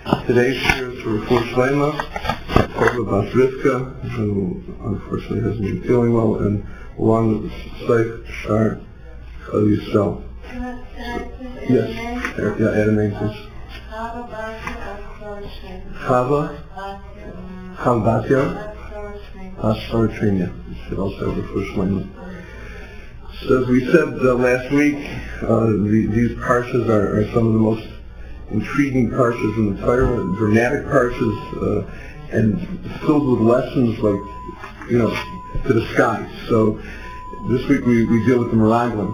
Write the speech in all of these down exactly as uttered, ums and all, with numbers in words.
Today's share is for Refuah Shlema, Kova Bas Rivka, who unfortunately hasn't been feeling well, and along with Seif Shar Chal Yisrael. Yes, yeah, add a name, please. Chava, Chava Batya, Asfar Trinia. You should also have Refuah Shlema. So as we said uh, last week, uh, the, these parshas are, are some of the most intriguing parshas in the Torah, dramatic parshas, uh, and filled with lessons like, you know, to the sky. So this week we, we deal with the Meraglim.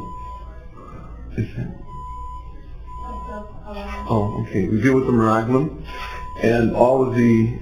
Oh, okay. We deal with the Meraglim and all of the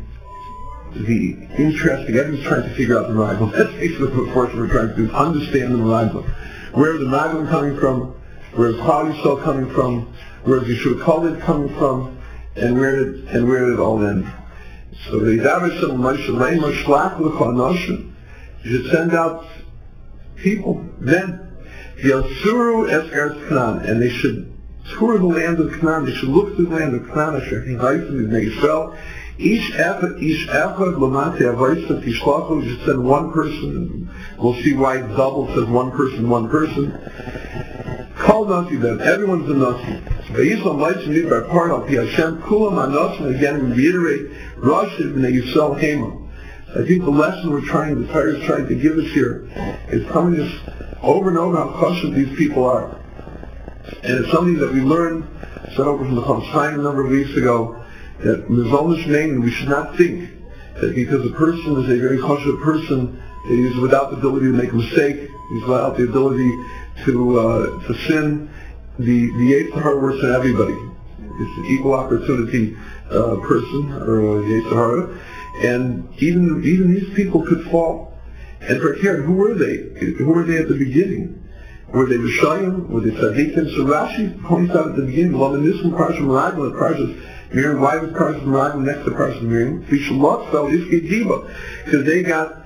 the interesting. Everyone's trying to figure out the Meraglim. That's basically what we're trying to do: is understand the Meraglim. Where is the Meraglim coming from? Where is Chal Yisrael coming from? Where is Yeshua Khalid coming from? And where did and where did it all end? So the Davish said, Moshe Leima Shlach L'Chanoshim. You should send out people then. Yasuru Es Eretz Canaan, and they should tour the land of Canaan. They should look through the land of Canaan. Asher Hinayim Bnei Yisrael. Each echad, each echad l'matei avoisa tishlachu. You should send one person. We'll see why it double says one person, one person. Call Nasi then. Everyone's a Nasi. V'yislam lights and by part of the Hashem kulam hanasim. Again, we reiterate Rosh Bnei Yisrael Hema. I think the lesson we're trying, the Torah is trying to give us here, is telling us over and over how chashuv these people are. And it's something that we learned, said over from the Chofetz Chaim a number of weeks ago, that Mizolnish name, we should not think that because a person is a very chashuv person, that he's without the ability to make a mistake, he's without the ability to uh, to sin. The the Yetzer Hara works on everybody. It's an equal opportunity uh, person, or a Yetzer Hara. And even even these people could fall. And for care, who were they? Who were they at the beginning? Were they Rishayim? Were they Tzadikim? So Rashi points out at the beginning, well, in this one, Parsha Meraglim, Parsha Miriam, why was Parsha Meraglim next to Parsha Miriam? Fishalot fell Ifke Diba, because they got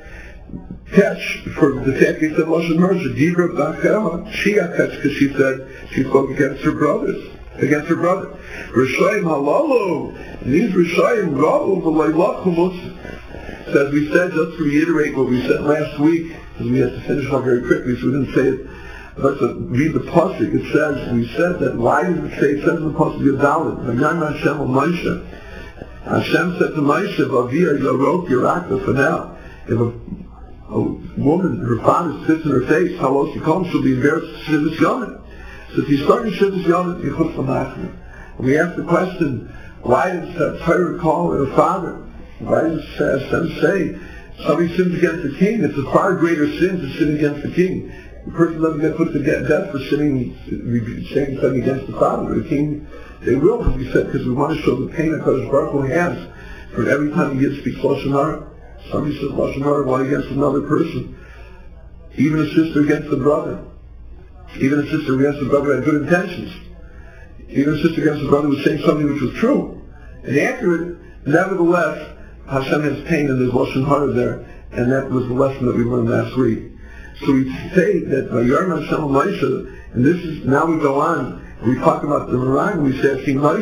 catch for the fact they said Lashon Hara, Dibra Bachela. She got catch because she said she spoke against her brothers, against her brother. Rishayim Halalo, and these Rishayim Rabu V'Leilach Humus. So as we said, just to reiterate what we said last week, because we had to finish up very quickly, so we didn't say it. But to read the pasuk, it says, we said that, why does it say, it says in the pasuk Yadalit, V'Yam Hashem of Moshe. Hashem said to Moshe, V'Aviyah Yorok Yerakta, for now, if a, a woman, her father sits in her face, how else she comes, she'll be embarrassed to Shivas Yomim. So if you start in Shivas Yomim, you put some laughing. We ask the question, why does the Torah call her father? Why does Hashem say, somebody sins against the king? It's a far greater sin to sin against the king. The person doesn't get put to death for sinning, saying something against the father. The king, they will, as we said, because we want to show the pain that Kadosh Baruch Hu has. For every time he speaks Lashon Hara, somebody says Lashon Hara, one against another person. Even a sister against a brother. Even a sister against a brother had good intentions. Even a sister against a brother was saying something which was true and accurate. Nevertheless, Hashem has pain and there's Lashon Hara there, and that was the lesson that we learned last week. So we say that Vayarna Hashem Moshe, and this is, now we go on, we talk about the Meraglim, we say,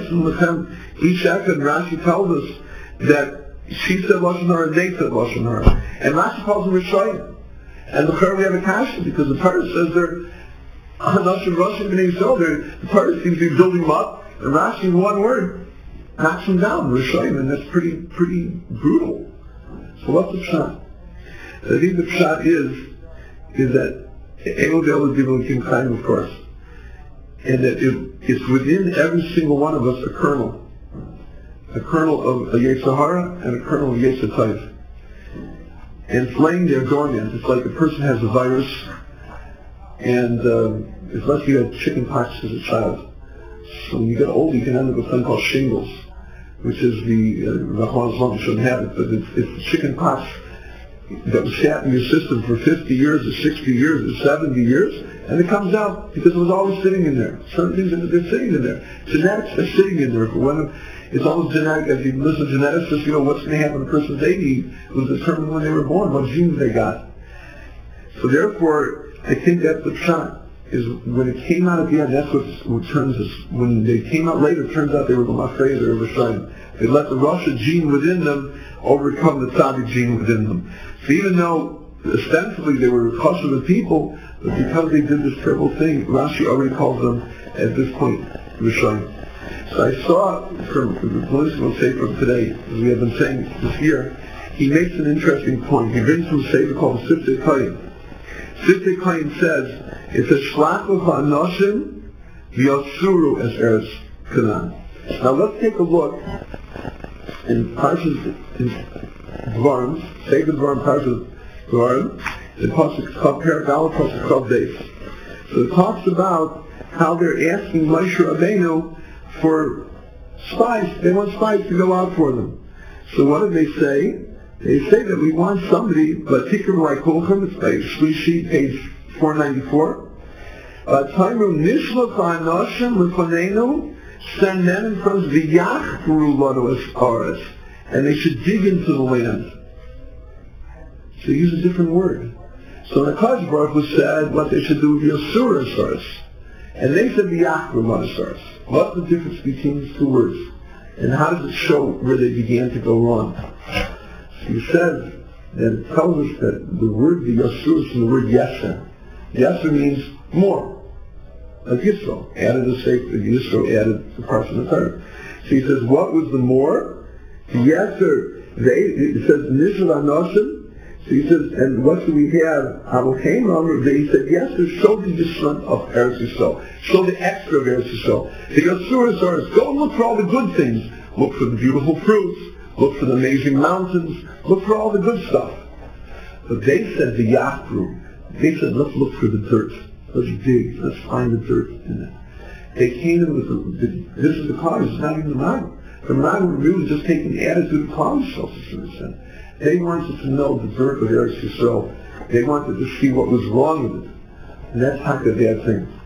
each echad, Rashi tells us that she said Lashon Hara and they said Lashon Hara. And Rashi calls them Rishayim. And the Torah we have a kasha, because the Torah says they're Hanashim Roshim B'nai Yisrael, the Torah seems to be building them up, and Rashi in one word knocks them down, Rishayim, and that's pretty, pretty brutal. So what's the pshat? I think the pshat is, is that Eodel is given King Chaim, of course, and that it, it's within every single one of us a kernel, a kernel of a Yetzer Hara and a kernel of Yetzer Tov. And it's laying there dormant. It's like a person has a virus, and uh, it's like you had chicken pox as a child. So when you get old, you can end up with something called shingles, which is the, uh, you shouldn't have it, but it's, it's chicken pox that was sat in your system for fifty years or sixty years or seventy years, and it comes out because it was always sitting in there. Certain things are they're sitting in there. Genetics are sitting in there. For when it's always genetic, as you listen to geneticists, you know what's going to happen to a person's eighty was determined when they were born, what genes they got. So therefore, I think that's the pshat. is when it came out at the end, that's what, what turns us, when they came out later, it turns out they were the Mafreza or Rishayim. They let the Rasha gene within them overcome the Tzaddik gene within them. So even though ostensibly they were Chashuv people, but because they did this terrible thing, Rashi already calls them, at this point, Rishayim. So I saw from the political Sefer today, as we have been saying this year, he makes an interesting point. He brings from a Sefer called Siftei Kayim. Siftei Kayim says, it says, Shlach v'anoshim v'yasuru es eretz Canaan. Now let's take a look in Parshas, in Dvarim, Sefer Dvarim, Parshas Dvarim, the Pasuk called Paragal, Pasuk called Beis. So it talks about how they're asking Moshe Rabbeinu for spies. They want spies to go out for them. So what do they say? They say that we want somebody, but Tikkum like Holchem, it's by Shlishi, page four ninety-four. Taimu Nishlach Ha'anoshim L'fanenu, send men in front of the Yachru Lanu Es Aretz, and they should dig into the land. So use a different word. So the Hakadosh Baruch Hu said what they should do with Yasur Es Aretz, and they said the Yachru Lanu Es Aretz. What's the difference between these two words? And how does it show where they began to go wrong? So he says that it tells us that the word the Yasur is from the word Yeser. Yeser means more. Like Yisro added a sefer, Yisro added the parts of the third. So he says, what was the more? The Yeser, they, it says, Nishal Anoshim. So he says, and what do we have? Avocaim Amr, he said, Yeser, show the Yisron of Eretz Yisrael. Show the extra of Eretz Yisrael. The Yasur is go look for all the good things. Look for the beautiful fruits. Look for the amazing mountains. Look for all the good stuff. But they said the Yachru. They said, let's look for the dirt. Let's dig. Let's find the dirt in it. They came in with the, the this is the cause. It's not even the Maggid. The Maggid were really just taking the attitude of Klal Yisrael. They wanted to know the dirt of Eretz Yisrael. They wanted to see what was wrong with it. And that's not the bad thing.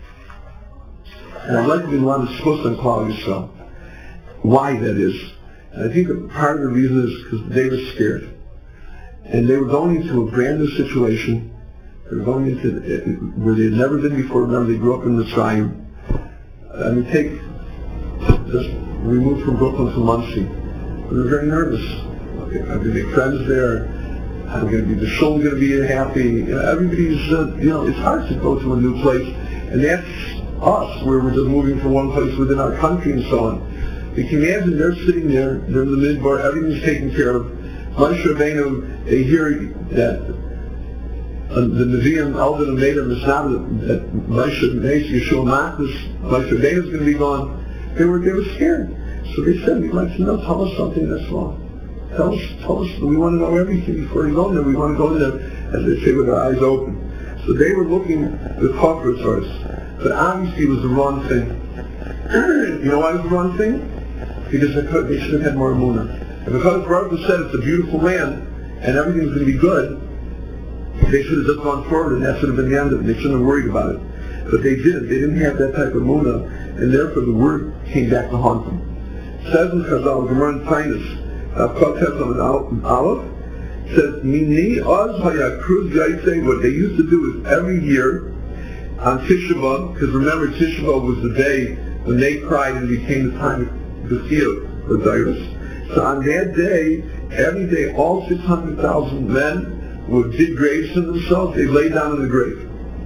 And I'd like to be one that's supposed to Klal Yisrael. Why that is. And I think part of the reason is because they were scared. And they were going into a brand new situation. They were going into where they had never been before. Remember, they grew up in Mitzrayim. I mean, take, just, we moved from Brooklyn to Muncie. We were very nervous. Okay, I'm going to make friends there. I'm going to be, the show going to be happy. You know, everybody's, uh, you know, it's hard to go to a new place. And that's us, where we're just moving from one place within our country and so on. You can imagine they're sitting there, they're in the midbar, everything's taken care of. Moshe Rabbeinu, they hear that uh, the Nevi'im, Eldon and Mater, Mishnah, that Moshe Rabbeinu, Yeshua Machlis, Moshe Rabbeinu is going to be gone. They were, they were scared. So they said, we'd like to know, tell us something that's wrong. Tell us, tell us, we want to know everything before you go there. We want to go there, as they say, with our eyes open. So they were looking with corporate source. But obviously it was the wrong thing. You know why it was the wrong thing? Because they, could, they should have had more emunah. And because Baruch Hu said it's a beautiful land and everything's going to be good, they should have just gone forward and that should have been the end of it. They shouldn't have worried about it. But they didn't. They didn't have that type of emunah, and therefore the word came back to haunt them. It says in Chazal, Gemara in Tainus, Avkotes on an Aleph, says, Mini Oz Hayakruz Yaitse, what they used to do is every year on Tisha B'Av, because remember Tisha B'Av was the day when they cried and it became the time of the field, the Dyrus. So on that day, every day, all six hundred thousand men would dig graves for themselves. They lay down in the grave.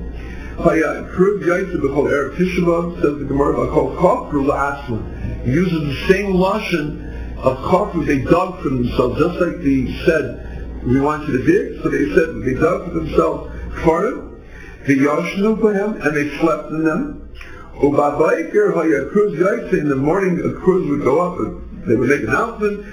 Says the Gemara, called Kofru La'asman. He uses the same lashon of Kofru. They dug for themselves, just like they said, we want you to dig. So they said they dug for themselves Kfarim, the Yashnu for him, and they slept in them. In the morning, a cruise would go up, and they would make an announcement.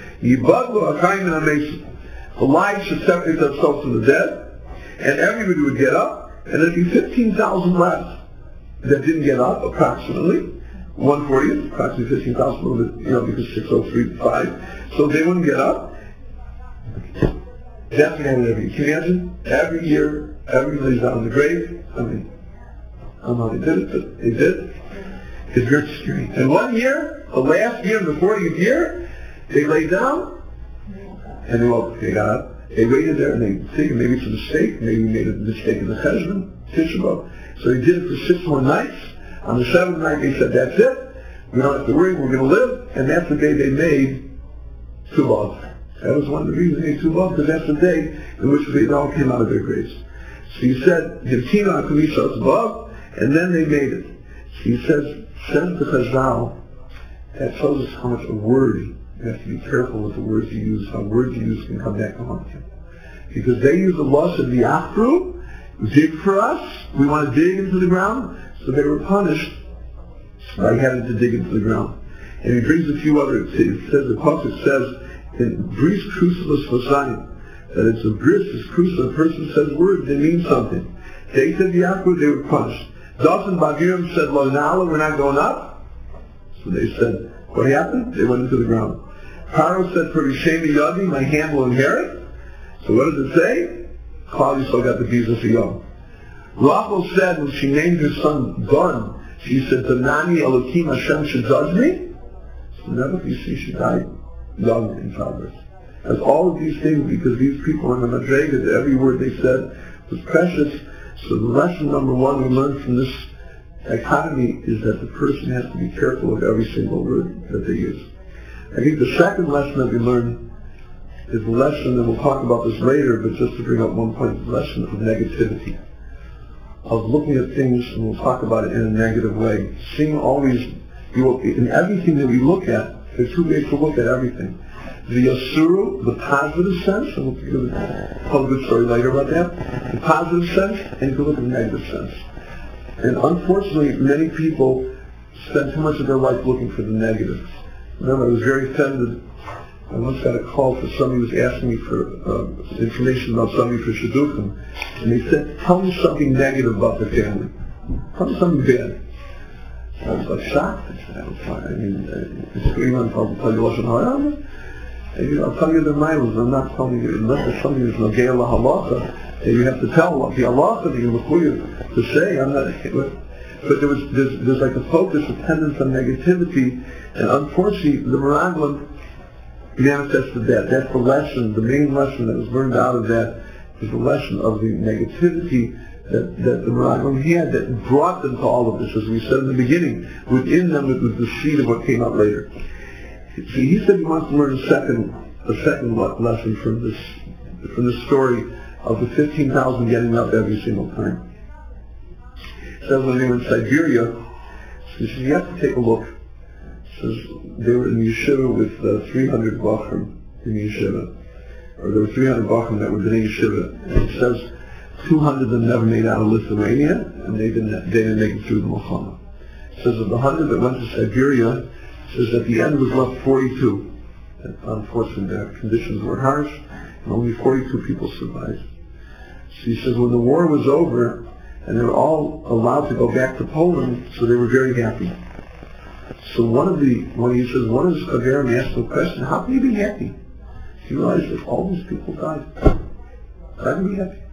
The lives should separate themselves from the dead, and everybody would get up, and there'd be fifteen thousand left that didn't get up, approximately. one fortieth, approximately fifteen thousand, you know, because six oh three to five. So they wouldn't get up. That's what happened every year. Can you imagine? Every year, everybody lays down in the grave. I mean, I don't know how they did it, but they did. It's very scary. And one year, the last year, the fortieth year, they lay down, and they woke. They got up. They waited there, and they think maybe it's a mistake. Maybe we made a mistake in the cheshbon, Tisha B'Av. So he did it for six more nights. On the seventh night they said, that's it. We don't have to worry, we're going to live. And that's the day they made Tubal. That was one of the reasons they made Tubal, because that's the day in which they all came out of their graves. So he said, Hivtina HaKamisha above, and then they made it. So he says, says the Chazal, that shows us how much a word, you have to be careful with the words you use, how words you use can come back to haunt you. Because they use the loss of the Achru, dig for us, we want to dig into the ground, so they were punished by having to dig into the ground. And he brings a few other, it says, the Pasuk says, in Bris Crucilis Vasayim, that it's a bris, it's crucial, a person says words, they mean something. They said the Achru, they were punished. Dasan Bagirim said, Lo Nala, we're not going up. So they said, what happened? They went into the ground. Paro said, for Rishemi Yadi, my hand will inherit. So what does it say? Klal Yisrael got the visa for Yom. Rachel said, when she named her son Gon, she said, Tanani Elokim Hashem should judge me. So never you see she died young in childbirth. As all of these things, because these people in the Madrega, every word they said was precious. So the lesson number one we learned from this dichotomy is that the person has to be careful of every single word that they use. I think the second lesson that we learned is the lesson, and we'll talk about this later, but just to bring up one point, the lesson of negativity. Of looking at things, and we'll talk about it in a negative way. Seeing always, you will, in everything that we look at, there's two ways to look at everything. The Yasuru, the positive sense, and we'll tell a good story later about that, the positive sense, and you can look at the negative sense. And unfortunately, many people spend too much of their life looking for the negatives. Remember, I was very offended. I once got a call for somebody who was asking me for uh, information about somebody for Shidduchim. And they said, tell me something negative about the family. Tell me something bad. I was like shocked. I said, I was fine. I mean, I scream on top and tell you Lashon Hara. And you know, I'll tell you the miles. I'm not telling you, unless there's something that's Nogei La Halacha, and you have to tell the halacha that you're required to say. I'm not, but there was, there's, there's like a focus, a tendency on negativity, and unfortunately, the Meraglim manifested that. That's the lesson, the main lesson that was learned out of that is the lesson of the negativity that, that the Meraglim had that brought them to all of this. As we said in the beginning, within them it was the seed of what came out later. See, he said he wants to learn a second, a second lesson from this, from this story of the fifteen thousand getting up every single time. He says when they were in Siberia, he says you have to take a look. He says they were in yeshiva with uh, three hundred bachrim in yeshiva, or there were three hundred bachrim that were in yeshiva. And it says two hundred of them never made out of Lithuania, and they didn't, they didn't make it through the Milchama. It says of the hundred that went to Siberia, it says at the end was left forty-two. And unfortunately, their conditions were harsh, and only forty-two people survived. So he says when the war was over, and they were all allowed to go back to Poland, so they were very happy. So one of the, when he says, one of the Kagarim asked him a question, how can you be happy? He realized that all these people died. How can you be happy?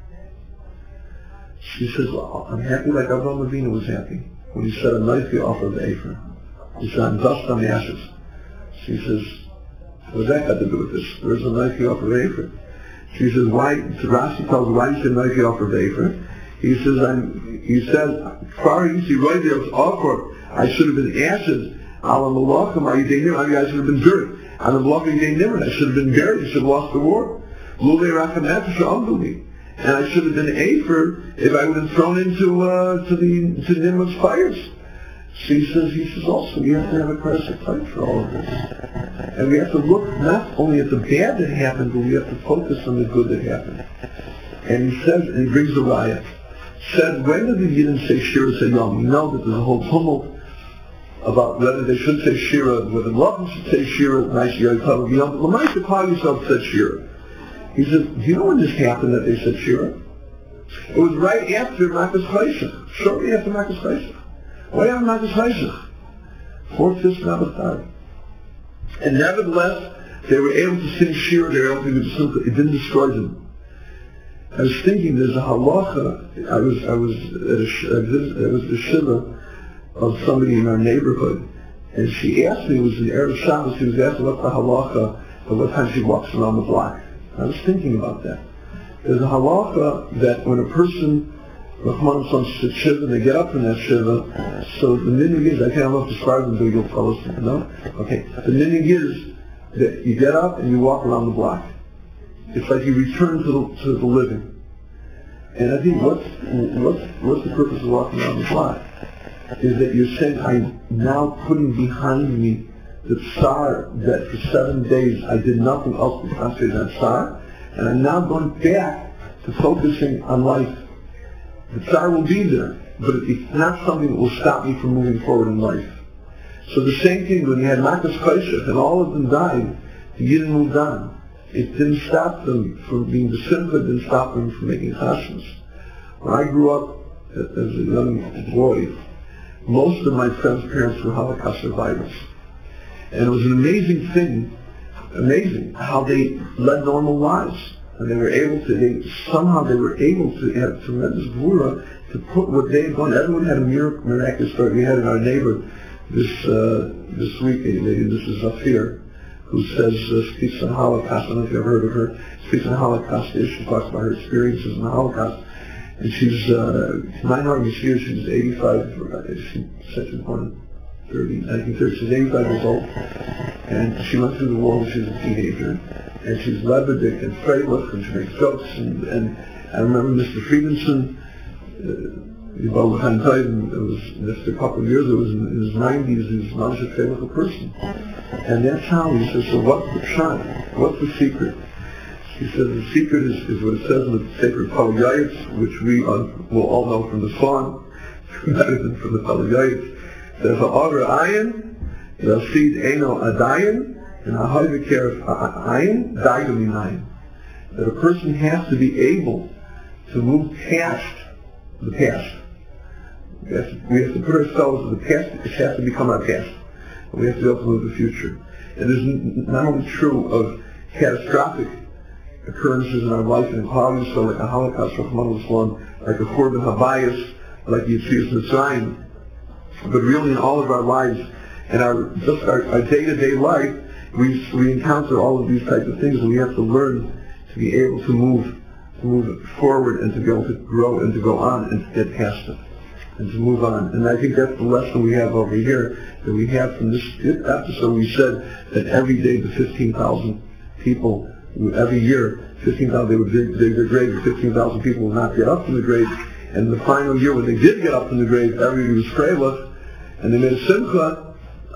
She says, well, I'm happy like Avraham Avinu was happy when he set a knife off of Ephraim. He said, I'm dust on ashes. She says, what's that got to do with this? Where's the knife off of Ephraim? She says, why, Rashi tells why you should knife off of Ephraim. He says, I'm, he says, far easy right there, it's awkward. I should have been ashes. Ala malachim, I should have been buried. On the malachim day nimmer, I should have been buried. I should have lost the war. Lule rachanat sha'amduli. And I should have been Afer if I would have thrown into uh, to the to Nimrod's fires. So he says, he says also, we have to have a classic fight for all of this. And we have to look not only at the bad that happened, but we have to focus on the good that happened. And he says, and he brings a riot. Said, when did the Yidden say Shira Sayom? We know that there's a whole tumult about whether they should say Shira, whether Lachim should say Shira, nice Yoytav, you know, but Lamaisa Klal Yisrael said Shira. He says, do you know when this happened that they said Shira? It was right after Makas Chayshach, shortly after Makas Chayshach. Why after Makas Chayshach? Fourth, fifth, and third. And nevertheless, they were able to sing Shira, they were able to do something, it didn't destroy them. I was thinking, there's a halacha. I was, I was at a, I visited, I was at a shiva of somebody in our neighborhood, and she asked me, it was in Erev Shabbos, she was asking what's the halacha of what time she walks around the block. I was thinking about that. There's a halacha that when a person Rahman Son said Shiva, and they get up from that Shiva. So the meaning is, I can't have to describe them, but you'll tell us, no? Okay. The meaning is that you get up and you walk around the block. It's like you return to the, to the living. And I think what's, what's, what's the purpose of walking around the block? Is that you're saying, I'm now putting behind me the tsar that for seven days I did nothing else but concentrate on tsar, and I'm now going back to focusing on life. The tsar will be there, but it's not something that will stop me from moving forward in life. So the same thing when you had Makas Kaishach and all of them died, the Yidden moved on. It didn't stop them from being the simcha, it didn't stop them from making chashmas. When I grew up as a young boy, most of my friends' parents were Holocaust survivors. And it was an amazing thing, amazing, how they led normal lives. And they were able to, they, somehow they were able to have tremendous gvura to put what they had done. Everyone had a miracle, miraculous story. We had in our neighbor this uh, this week, a lady, this is Zafir, who says, uh, speaks on Holocaust. I don't know if you've ever heard of her. Speaks on Holocaust. She talks about her experiences in the Holocaust. And she's uh, nine hundred years, she's eighty-five, she said she was born in thirty, nineteen thirty, she's eighty-five years old. And she went through the war when she was a teenager. And she's Lebedik and Freilich, and she makes jokes. And, and I remember Mister Friedenson, uh, it was just a couple of years, it was in his nineties, he was not a faithful person. And that's how he says, so what's the shot? What's the secret? He says the secret is, is what it says in the sacred Pal Yayitz, which we uh, will all know from the song, better than from the Pal Yayitz. There's a Agra Ayin, the seed Eno Adayin, and a Haivakir Ayin, Daigami Ayin. That a person has to be able to move past the past. We have to, we have to put ourselves in the past, it has to become our past. And we have to be able to move the future. And this is not only true of catastrophic occurrences in our life and qualities, so like a Holocaust, like a Korban Habayis, like Yetzias Mitzrayim, but really in all of our lives and our just our, our day-to-day life, we we encounter all of these types of things, and we have to learn to be able to move to move forward and to be able to grow and to go on and to get past it and to move on. And I think that's the lesson we have over here that we have from this episode. We said that every day the fifteen thousand people. Every year, fifteen thousand, they would dig, dig their grave, and fifteen thousand people would not get up from the grave. And the final year, when they did get up from the grave, everybody was freilich, and they made a simcha.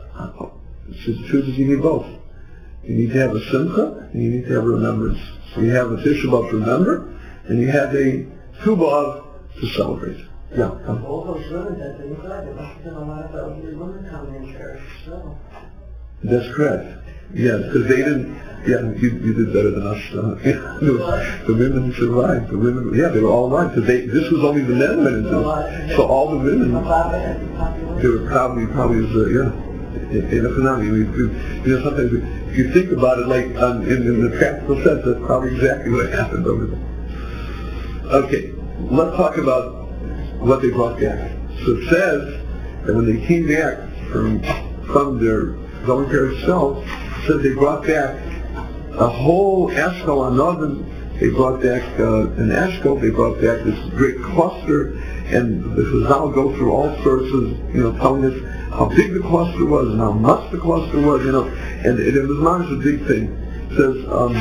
So the truth is, you need both. You need to have a simcha, and you need to have a remembrance. So you have a Tisha B'Av to remember, and you have a Tu B'Av to celebrate. Yeah, come. All those women that they look like, there must have been a lot of elderly women coming in church as well. That's correct. Yeah, because they didn't, yeah, you, you did better than us. Uh, yeah, the women survived. The women, yeah, they were all alive. Because they, this was only the men went into it. So all the women, they were probably, probably, as, uh, yeah, in, in a phenomenon. You know, sometimes if you think about it, like, um, in, in the practical sense, that's probably exactly what happened over there. Okay, let's talk about what they brought back. So it says that when they came back from, from their going to themselves, said they brought back a whole Eshkol Anodim. They brought back uh, an Eshkol. They brought back this great cluster, and the Chazal go through all sorts of, you know, telling us how big the cluster was and how much the cluster was, you know, and, and it was not a big thing. It says, um,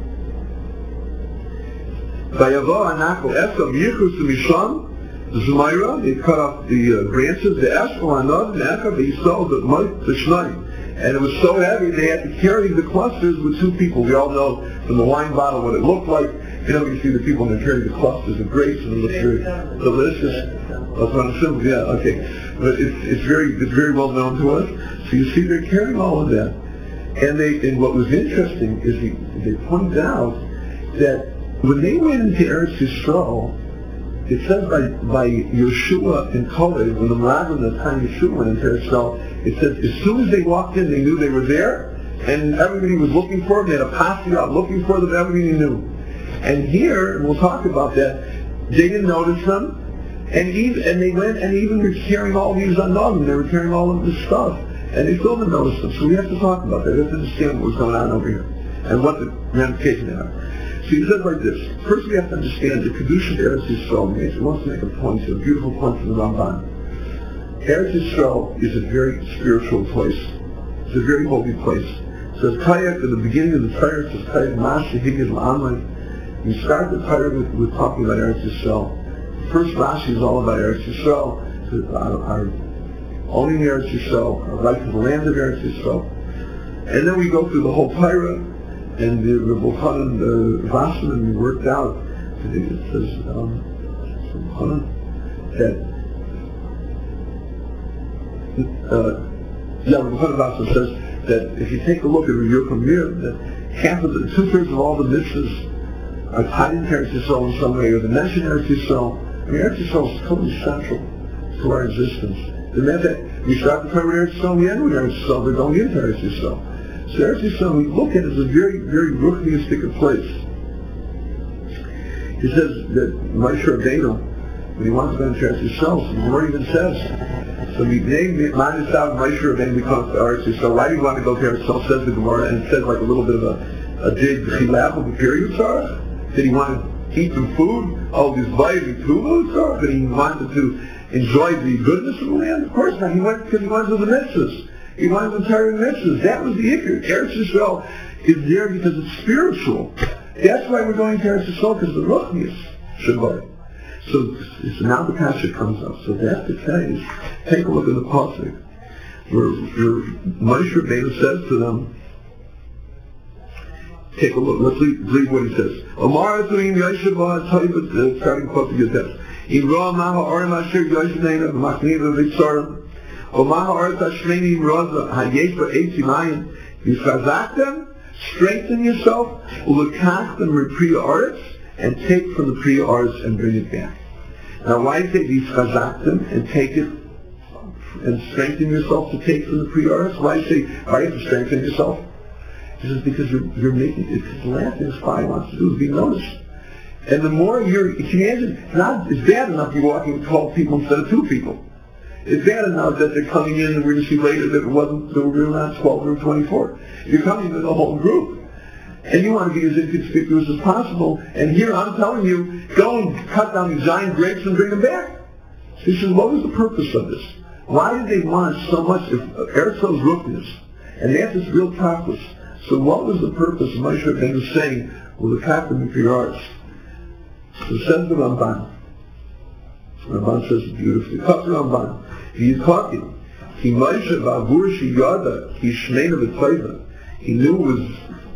Vayavo Anako Eshkol Yichus Misham Zmayra. They cut off the uh, branches. The Eshkol Anodim Echad Yisrael the Mike the Shnai. And it was so heavy they had to carry the clusters with two people. We all know from the wine bottle what it looked like. You know, you see the people when they're carrying the clusters of grapes, and it looks very delicious. That's not a symbol, yeah, okay. But it's it's very it's very well known to us. So you see they're carrying all of that. And they and what was interesting is he, they pointed out that when they went into Eretz Yisrael, it says by by Yeshua and Kalev, when the Meraglim, the time Yeshua went into Eretz Yisrael, it says as soon as they walked in, they knew they were there, and everybody was looking for them. They had a posse out looking for them. Everybody knew. And here, and we'll talk about that, they didn't notice them, and even and they went and even were carrying all these unknown. They were carrying all of this stuff, and they still didn't notice them. So we have to talk about that. We have to understand what was going on over here and what the ramifications are. he says like this. First we have to understand the Kedusha of Eretz Yisrael. He wants to make a point, a beautiful point from the Ramban. Eretz Yisrael is a very spiritual place. It's a very holy place. It says Kayak at the beginning of the Torah, it says Kayak Masha Higid La'amai. We start the Torah with, with talking about Eretz Yisrael. The first Rashi is all about Eretz Yisrael, our, our owning Eretz Yisrael, our right to the land of Eretz Yisrael. And then we go through the whole Torah, and the Rebbe Chanan uh, Wasserman worked out, I think it says, um, that, uh, yeah, Rebbe Chanan Wasserman says that if you take a look at Rebbe from here, that half of the, two-thirds of all the mitzvahs are tied into Eretz Yisrael in some way, or the mention Eretz Yisrael. I mean, Eretz Yisrael is totally central to our existence. The matter that we start the Torah with Eretz Yisrael, we end with Eretz Yisrael, we're going into Eretz Yisrael. So Eretz Yisrael, we look at it as a very, very ruchniistic place. He says that Moshe Rabbeinu, when he wants to go into Eretz Yisrael, so the Gemara even says, so we name Ma'anis out Moshe Rabbeinu becomes to Eretz Yisrael. Why do you want to go to Eretz Yisrael? Says the Gemara, and it says like a little bit of a, a dig, chilaf of the period tzarech. Did he want to eat some food? Oh, this vayim tuva tzarech? Did he wanted to enjoy the goodness of the land? Of course not. He went because he wanted the mitzvahs. He wanted to carry the mitzvahs. That was the ikar. Eretz Yisrael is there because it's spiritual. That's why we're going to Eretz Yisrael, because the ruchnius should go. So, so now the kasha comes up. So that's the case. Take a look at the pasuk where, where Moshe Rabbeinu says to them, take a look. Let's read, read what he says. Amar Atuim Yeshua, I'll tell you the starting pasuk is this. Imra Maha Orim Asher Yosheneina B'Machniva V'Tzorim Omaha Orim Tashmeni Roza Hayesh Ba'etzi Mayim Yisrazaktem, strengthen yourself, Ulekach them Priya Oretz, and take from the Priya Oretz and bring it back. Now why is it Yisrazaktem and take it and strengthen yourself to take from the Priya Oretz? Why say why you have to strengthen yourself? This is because you're, you're making it, because the last thing a spy wants to do is be noticed. And the more you're, if you imagine, it's not, it's bad enough you're walking with twelve people instead of two people. It's bad enough that they're coming in, and we're going to see later that it wasn't, that we're not twelve or twenty-four. You're coming with a whole group. And you want to be as inconspicuous as possible. And here I'm telling you, go and cut down these giant grapes and bring them back. So he says, what was the purpose of this? Why did they want so much of Eretz Yisrael's rootness? And that's its real purpose. So what was the purpose of Moshe Rabbeinu saying, well, the captain for your arts? So says the Ramban. Ramban says it beautifully. Cut the Ramban. He is talking. He Moshe v'avur sheyada he shmeina v'tayva. He knew it was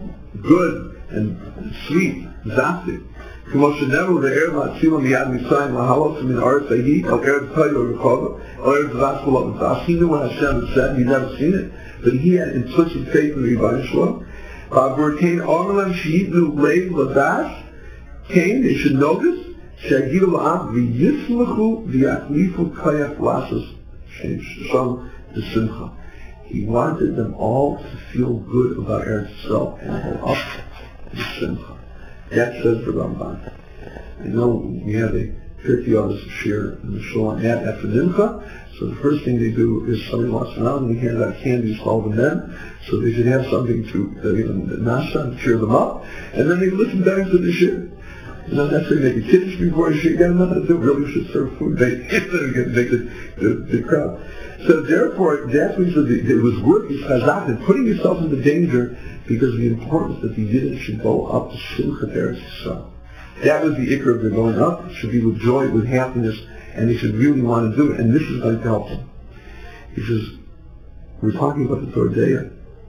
good and sweet, zaptik. K'mo sheneru ve'er ma'atzila miyad Mitzrayim lahalos min aretz hahi al eretz tayva v'kova al eretz v'askol v'tas. He knew what Hashem had said. He'd never seen it, but he had implicit faith in the Rebbeinu Shalom. V'avur kein omelam sheyitnu leiv ladash. Came, they should notice, Shagilu La'am v'yismachu v'yachlifu kayach lasos sham d'simcha. He wanted them all to feel good about Eretz Yisrael and go up to simcha. That says the Ramban. I know we have a fifty hours share in the show on that after Nimcha. So the first thing they do is somebody walks around and he hands out candies to all the men. So they should have something to, uh, you know, nasha to cheer them up. And then they listen back to the shir. You know, that's why they make a kiddish before a shir. You got nothing to do. Really should serve food. They make the, the, the crowd. So therefore, that's what he said. It was worth his chazak and putting yourself into danger because of the importance that the Yidden should go up to Simchat Eretz Yisrael. That was the ikar of their going up. It should be with joy, with happiness, and they should really want to do it. And this is going to help them. He says, we're talking about the Torah.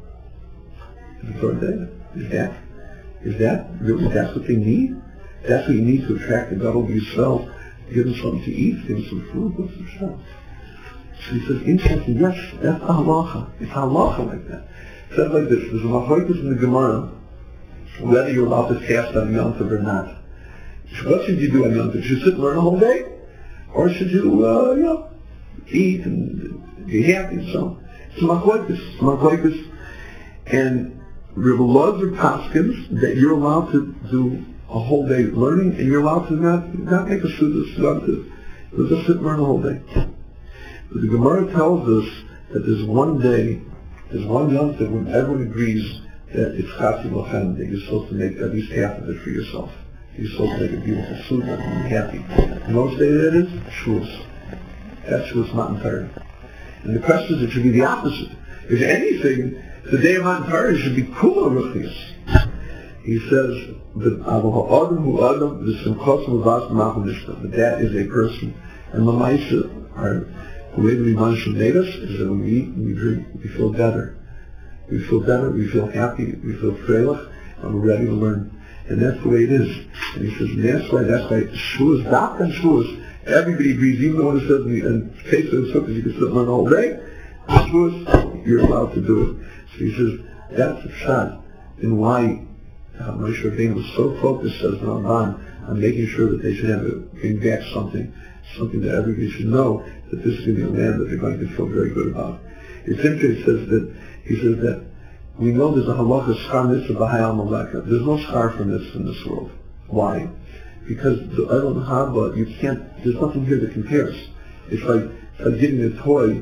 The Torah. Is that, is that really, that's what they need? That's what you need to attract the God of Yisrael. Give them something to eat, give them some food, what's the show? So he says, interesting, yes, that's the halacha. It's halacha like that. It says like this, there's a machlokes in the Gemara, whether you're allowed to fast on Yom Tov or not. What should you do on Yom Tov? Should you sit and learn the whole day? Or should you, uh, you know, eat and be happy and so on? It's a machlokes, it's a machlokes. And Rebbe Elazar paskins that you're allowed to do a whole day learning, and you're allowed to not, not make a suda, to just sit and learn the whole day. But the Gemara tells us that there's one day, there's one Yom Tov when everyone agrees that it's Chatzi Lachem, that you're supposed to make at least half of it for yourself. You're supposed to make a beautiful suit and be happy. And what day that is? Shavuos. That's Shavuos Matan Torah. And the question is, it should be the opposite. If anything, the day of Matan Torah should be Kula Ruchnius. He says that Adam who Adam the Simchos Mavas Ma'afonishta, that that is a person. And Lamaisa, our the way that we Manshim made us is that when we eat and we drink, we feel better. We feel better, we feel happy, we feel freilich, and we're ready to learn. And that's the way it is. And he says, and that's why, that's why Shavuos, Daf and Shavuos, everybody agrees, even though it says in case of the Sukkot, you can sit and learn all day, Shavuos, you're allowed to do it. So he says, that's a shot in why uh, Moshe Rabbeinu was so focused, says Ramban, on making sure that they should have a, bring back something, something that everybody should know, that this is going to be a land that they're going to feel very good about. It's interesting, he says that, he says that we know there's a halacha schar mitzvah b'hayal maleka. There's no schar for mitzvah in this world. Why? Because the Olam Haba, you can't, there's nothing here that compares. It's like, it's like giving a toy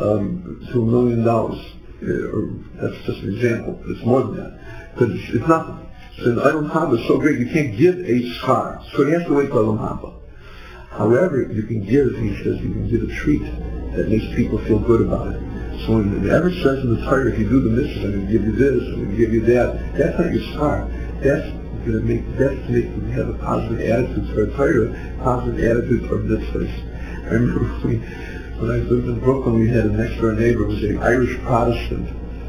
um, to a million dollars. Or that's just an example. It's more than that. Because it's, it's nothing. So the Olam Haba is so great, you can't give a schar. So you have to wait for Olam Haba. However, you can give, he says, you can give a treat that makes people feel good about it. So when it ever says in the Torah, if you do the mitzvah, I'm going to give you this, I'm going to give you that, that's not your schar. That's going to make, that's to make you have a positive attitude toward Torah, positive attitude toward mitzvahs. I remember when, when I lived in Brooklyn, we had a next door neighbor who was an Irish Protestant.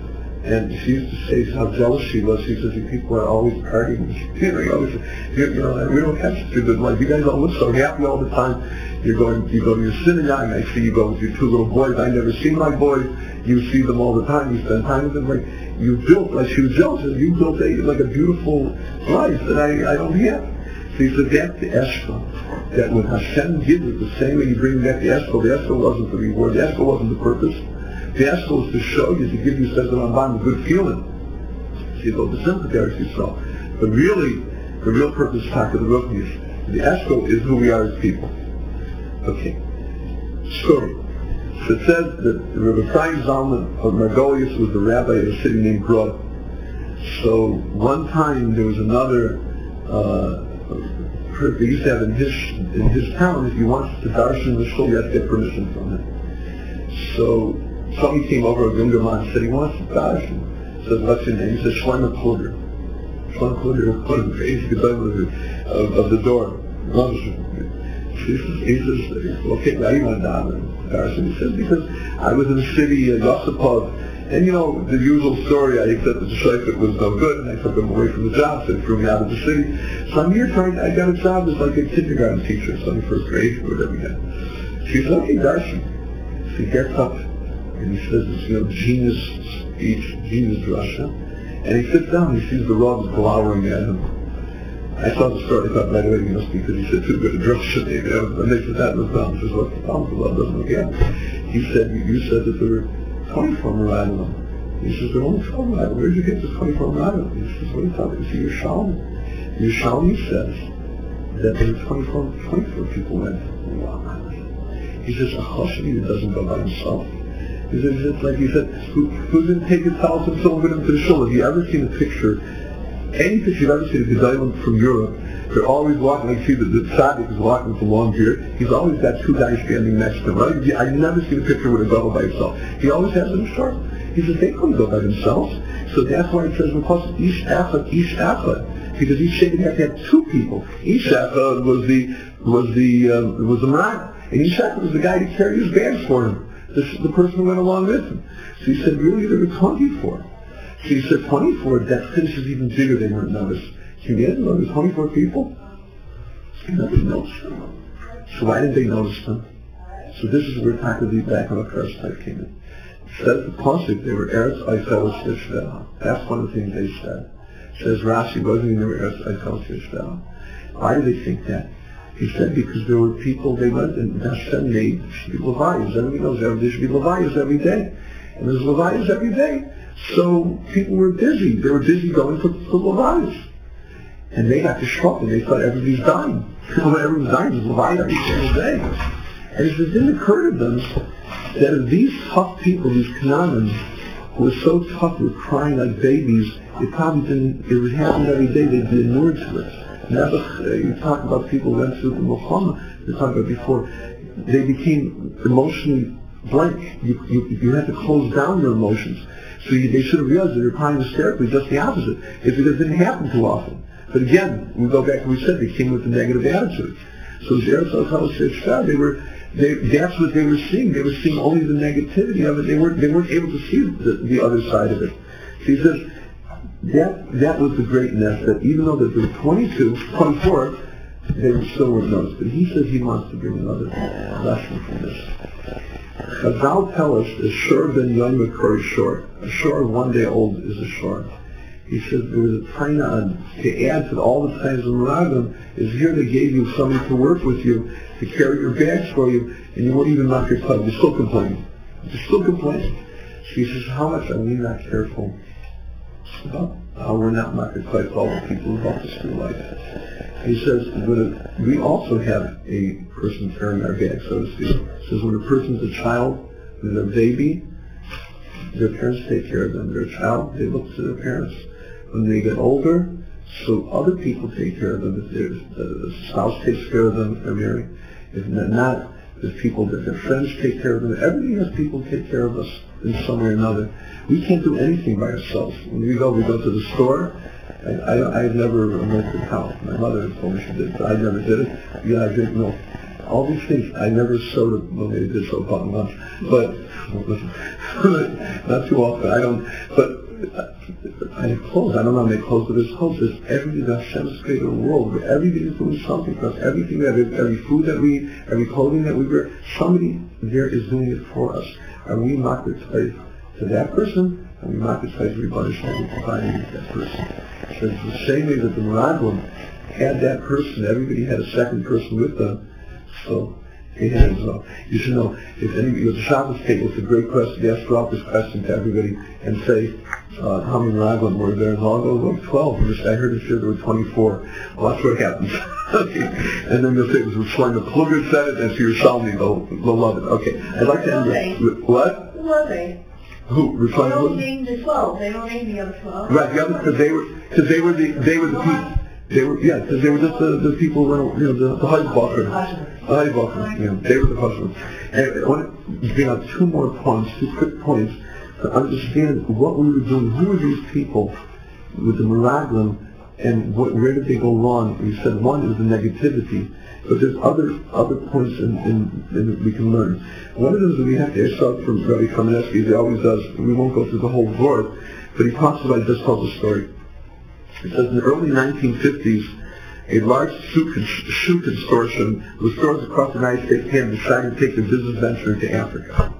And she used to say how jealous she was. She says, you people are always partying. You know, you always, you, you know, we don't have such a good life. You guys all look so happy all the time. You're going, you go to your synagogue, and I see you go with your two little boys. I never see my boys. You see them all the time. You spend time with them. Like, you built, like she was jealous, and you built a, like a beautiful life that I, I don't have. So he said, that's the Eshkel. That when Hashem gives it, the same way you bring back the Eshkel, the Eshkel wasn't the reward. The Eshkel wasn't the purpose. The Eshkel is to show you, to give you, says the Ramban, a good feeling. So you go to sympathize yourself. But really, the real purpose of the Ruchnius, the Eshkel is who we are as people. Okay. Story. So it says that Rabbi Chaim Zalman of Margolius was the rabbi of a city named Brod. So one time there was another, uh, they used to have in his, in his town, if you wanted to darshan the shul, you had to get permission from him. So somebody came over, a younger man, and said he wants to darshan. Says, what's your name? He says, Shlomo Kluger. Shlomo Kluger was crazy of, of the door. He says, he says, okay, why do you want to darshan? He says, because I was in the city, uh, Yosipov, and you know, the usual story, I accepted the shaykhut was no good, and I took him away from the job, so they threw me out of the city. So I'm here trying, I got a job as like a kindergarten teacher, so I'm first grade, or whatever we had. She says, okay, darshan. So he gets up, and he says this, you know, genius speech, genius drasha, and he sits down, and he sees the Rav glowering at him. I saw the story, I thought right away, you know, because he said too good a drasha, and they said that was dumb. He says, what's the problem? The Rav doesn't look at him. He said, you said that there were twenty-four Meradim. He says, there are only twelve Meradim. Where did you get this twenty-four Meradim? He says, what are you talking about? He says, Yerushalmi. Yerushalmi says that there were twenty-four, twenty-four people went. Wow. He says, a Chashvi that doesn't go by himself. He says, it's like he said, who, who's going to take his house and fill with him to the shul? Have you ever seen a picture, any picture you've ever seen of Gedalim from Europe, they're always walking, like see the, the tzaddik is walking with a long beard, he's always got two guys standing next to him, right? I've never seen a picture with a gadol by himself. He always has them short. He says, they couldn't go by themselves. So that's why it says, because ish echad, ish echad, because each shaykhut had to have two people. Ish echad was the, was the, um, was the Marag, and ish echad was the guy who carried his bags for him, the, the person who went along with him. So he said, really, there were twenty-four. So he said, twenty-four, that finishes even bigger, they weren't noticed. Can you imagine, there was twenty-four people? Nobody noticed them. So why didn't they notice them? So this is where Takadi back on the first type came in. It says the Pasuk, they were Eretz Eifel Shishvela. That's one of the things they said. It says Rashi wasn't even Eretz Eifel Shishvela. Why do they think that? He said because there were people, they went and Hashem made Levayas. Everybody knows there should be Levayas every day. And there's Levayas every day. So people were busy. They were busy going for, for Levayas. And they got disrupted. They thought everybody's dying. When everyone's dying, there's Levaya every single day. And it didn't occur to them that if these tough people, these Canaanites, who were so tough, were crying like babies. It probably didn't, it would happen every day. They'd be inured to it. And that was, uh, you talk about people who went through the Muhammad, you talked about before, they became emotionally blank. You, you, you had to close down your emotions. So you, they should have realized that they were crying hysterically, just the opposite. It's because it didn't happen too often. But again, we go back to what we said, they came with a negative attitude. So as Aristotle tells us, they were, they, that's what they were seeing. They were seeing only the negativity of it. They weren't, they weren't able to see the, the other side of it. So he says, that, that was the greatness, that even though that they were twenty-two, twenty-four, they were still weren't noticed. But he says he wants to bring another lesson from this. Chazal tell us, a shor ben yom makor shor. A shor one day old is a shor. He says there was a taina to add to all the tainas of Meraglim, is here they gave you somebody to work with you, to carry your bags for you, and you won't even knock your club. You're still complaining. You're still complaining. So he says, how much are we not careful about how we're not knocking clubs all the people who help us through life? He says, we also have a person carrying our bags, so to speak. He says, when a person's a child, when they're a baby, their parents take care of them. They're a child, they look to their parents. When they get older, so other people take care of them. If the spouse takes care of them, if they're married. If not, there's people that their friends take care of them. Everybody has people take care of us in some way or another. We can't do anything by ourselves. When we go, we go to the store. I, I, I never milked a cow. My mother told me she did, but I never did it. Yeah, I drink milk. All these things. I never sewed a, well, maybe did sew a button once, but not too often. I don't, but I have clothes. I don't know how many clothes, but there's clothes. There's everything that Hashem has created in the world. Everything is doing something for us. Everything that is, every food that we eat, every clothing that we wear, somebody there is doing it for us. Are we not slave to that person? Are we not slave to everybody providing that person? So it's the same way that the Meraglim had that person. Everybody had a second person with them. So they had as well. You should know, if any, the Shabbos table, it's a great question. You ask throughout this question to everybody and say, uh, how many Meraglim were there? And all go, like twelve. I heard this year there were twenty-four. Well, that's what happens. Okay. And then they'll say it was Rishon the Pluger said it, and so Yerushalmi, they'll, they'll love it. Okay. I'd like to end with, what? Who were they? Who? Rishon? They don't name the twelve. They don't name the other twelve. Right, the others, because they were, because they were the, they were the people. They were, yeah, because they were just the, the people, you know, the, the Heisbacher. The Heisbacher, yeah, they were the husbands. And I want to bring out two more points, two quick points, to understand what we were doing. Who were these people with the Meraglim, and what, where did they go wrong? We said one is the negativity, but there's other other points in, in, in that we can learn. One of them is that we have to start from Rabbi Kamenetsky, as he always does. We won't go through the whole board, but he talks about, he just tells a story. It says in the early nineteen fifties, a large shoe, con- shoe consortium with stores across the United States had decided to take their business venture into Africa.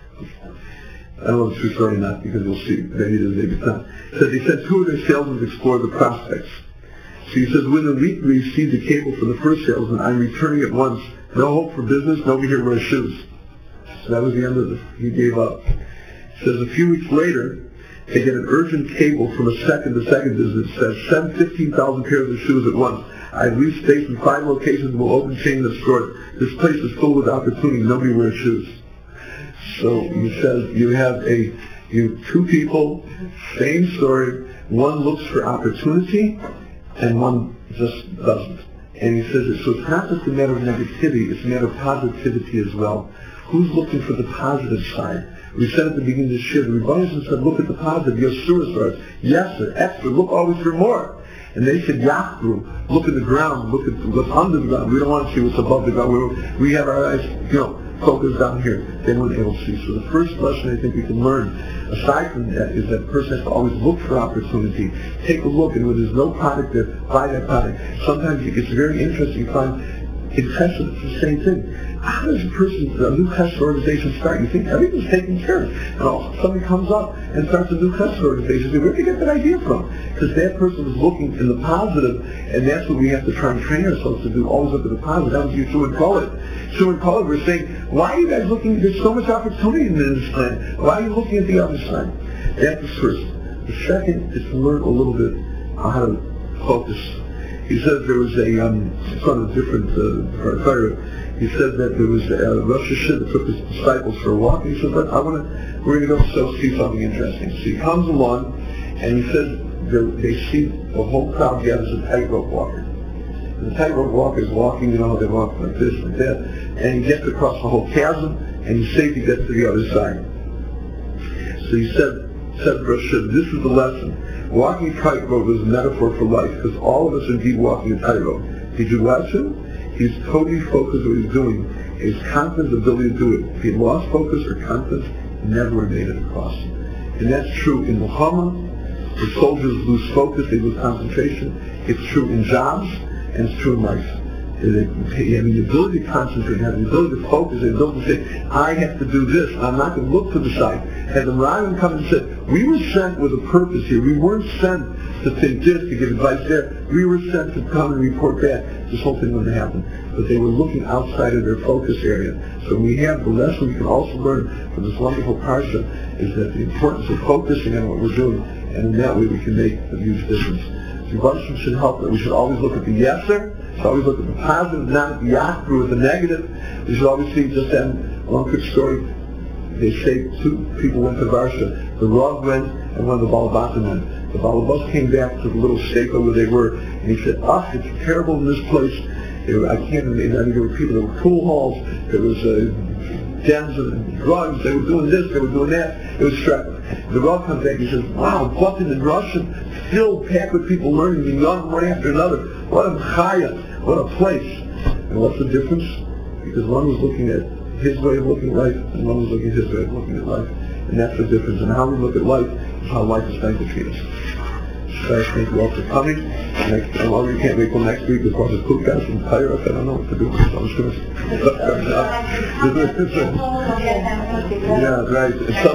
I don't know if it's true story or not, because you'll see. Maybe it is, maybe it's not. It says he sent two of their salesmen to explore the prospects. So he says, within a week we received a cable from the first salesman. I'm returning at once. No hope for business. Nobody here wears shoes. So that was the end of it. He gave up. He says a few weeks later, they get an urgent cable from a second to second business that says send fifteen thousand pairs of shoes at once. I've leased space in five locations and will open chain of stores. This place is filled with opportunity. Nobody wears shoes. So he says you have a you have two people, same story. One looks for opportunity and one just doesn't. And he says it. So it's not just a matter of negativity, it's a matter of positivity as well. Who's looking for the positive side? We said at the beginning of this year, the Rebbeinu said, look at the positive. Yasur starts. Yes, sir. Extra. Look always for more. And they said, Yachru. Look at the ground. Look at what's under the ground. We don't want to see what's above the ground. We, we have our eyes, you know, focused down here. They weren't able to see. So the first lesson I think we can learn, aside from that, is that the person has to always look for opportunity. Take a look, and when there's no product there, buy that product. Sometimes it's very interesting to find in Chesed, it's the same thing. How does a person, a new Chesed organization start? You think everything's taken care of. And all, somebody comes up and starts a new Chesed organization. You say, where did you get that idea from? Because that person is looking in the positive, and that's what we have to try and train ourselves to do, always look at the positive. That was Yeshua and Khaled. Yeshua and Khaled were saying, why are you guys looking, there's so much opportunity in this plan. Why are you looking at the other side? That's the first. The second is to learn a little bit on how to focus. He says there was a, um, it's on a different, uh, he said that there was a Rosh Hashanah that took his disciples for a walk, and he said, "Look, I want to, we're going to go so see something interesting." So he comes along, and he says they see the whole crowd gathers a tightrope walker. And the tightrope walker is walking, you know, they walk like this, like that, and he gets across the whole chasm, and he's safe, he gets to the other side. So he said, said Rosh Hashanah, this is the lesson. Walking tightrope is a metaphor for life, because all of us are indeed walking a tightrope. Did you watch him? He's totally focused on what he's doing. His confidence, ability to do it. If he lost focus or confidence, he never would have made it across. And that's true in Muhammad. The soldiers lose focus, they lose concentration. It's true in jobs, and it's true in life. Having the ability to concentrate, having the ability to focus, the ability to say, I have to do this, I'm not going to look to the side. Had the Rambam come and said, we were sent with a purpose here. We weren't sent to think this, to give advice there. We were sent to come and report back. This whole thing wouldn't happen. But they were looking outside of their focus area. So we have the lesson we can also learn from this wonderful parsha is that the importance of focusing on what we're doing, and in that way we can make a huge difference. So Baruch should help that we should always look at the yeser, so always look at the positive, not at the yakru, with the negative. We should always see, just end one quick story. They say two people went to Varsha. The Rav went and one of the Balabas went. The Balabas came back to the little steiko where they were, and he said, ah, it's terrible in this place. Were, I can't remember, I mean, there were people, there were pool halls, there was uh, dens and drugs, they were doing this, they were doing that. It was stressful. The Rav comes back and he says, wow, Button in Russian, filled packed with people learning, being young one after another. What a chaya, what a place. And what's the difference? Because one was looking at his way of looking at life, and one was looking at his way of looking at life. And that's the difference. And how we look at life is how life is going to treat us. So I thank you all for coming. Next, I already can't wait till next week because it's Kukas and Tyra. I don't know what to do. So I'm just going to... Yeah, right.